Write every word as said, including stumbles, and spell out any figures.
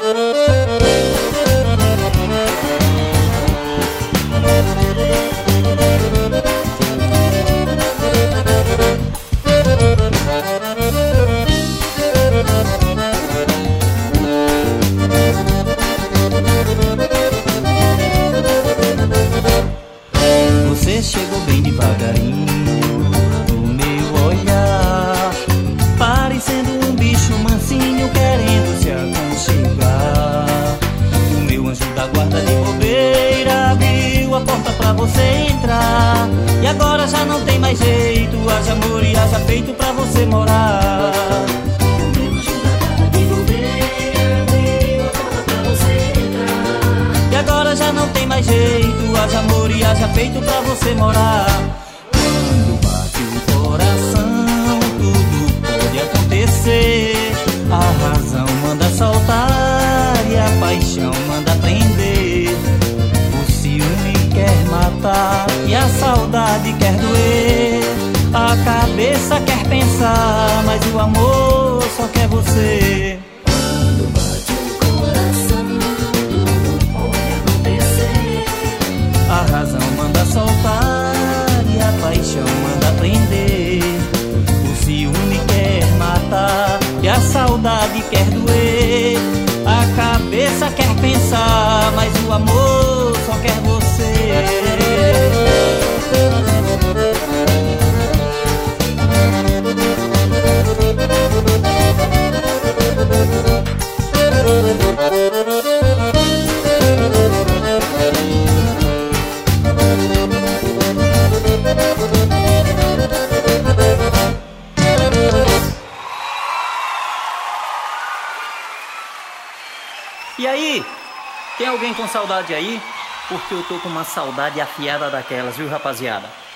Você chegou bem devagarinho no meu olhar, parecendo um bicho mansinho querendo se aconchegar. O meu anjo da guarda de bobeira abriu a porta pra você entrar, e agora já não tem mais jeito, haja amor e haja peito pra você morar. O meu anjo da guarda de bobeira abriu a porta pra você entrar, e agora já não tem mais jeito, haja amor e haja peito pra você morar. Quando bate o coração, tudo pode acontecer. A razão manda soltar e a paixão manda prender. O ciúme quer matar e a saudade quer doer. A cabeça quer pensar, mas o amor só quer você. Quando bate o coração, tudo pode acontecer. A razão manda soltar e a paixão manda prender. O ciúme quer matar e a saudade quer doer. A cabeça quer pensar, mas o amor só quer você. E aí, tem alguém com saudade aí? Porque eu tô com uma saudade afiada daquelas, viu, rapaziada?